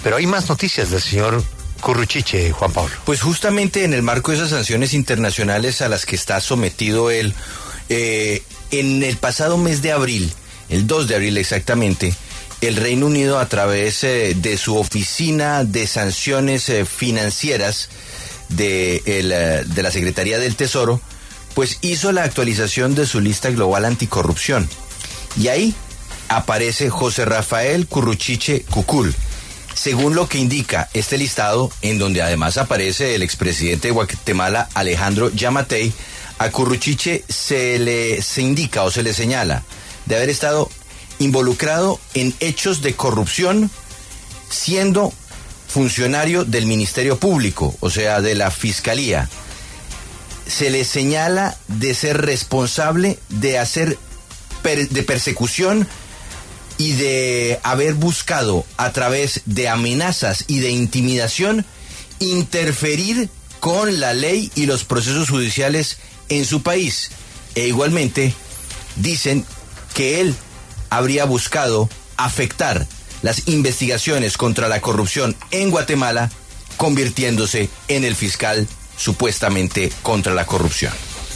Pero hay más noticias del señor Curruchiche, Juan Pablo. Pues justamente en el marco de esas sanciones internacionales a las que está sometido él, en el pasado mes de abril, el 2 de abril exactamente, el Reino Unido, a través de su oficina de sanciones financieras de la Secretaría del Tesoro, pues hizo la actualización de su lista global anticorrupción. Y ahí aparece José Rafael Curruchiche Cucul, según lo que indica este listado, en donde además aparece el expresidente de Guatemala, Alejandro Yamatei. A Curruchiche se le señala de haber estado involucrado en hechos de corrupción siendo funcionario del Ministerio Público, o sea, de la Fiscalía. Se le señala de ser responsable de de persecución y de haber buscado, a través de amenazas y de intimidación, interferir con la ley y los procesos judiciales en su país. E igualmente dicen que él habría buscado afectar las investigaciones contra la corrupción en Guatemala, convirtiéndose en el fiscal supuestamente contra la corrupción.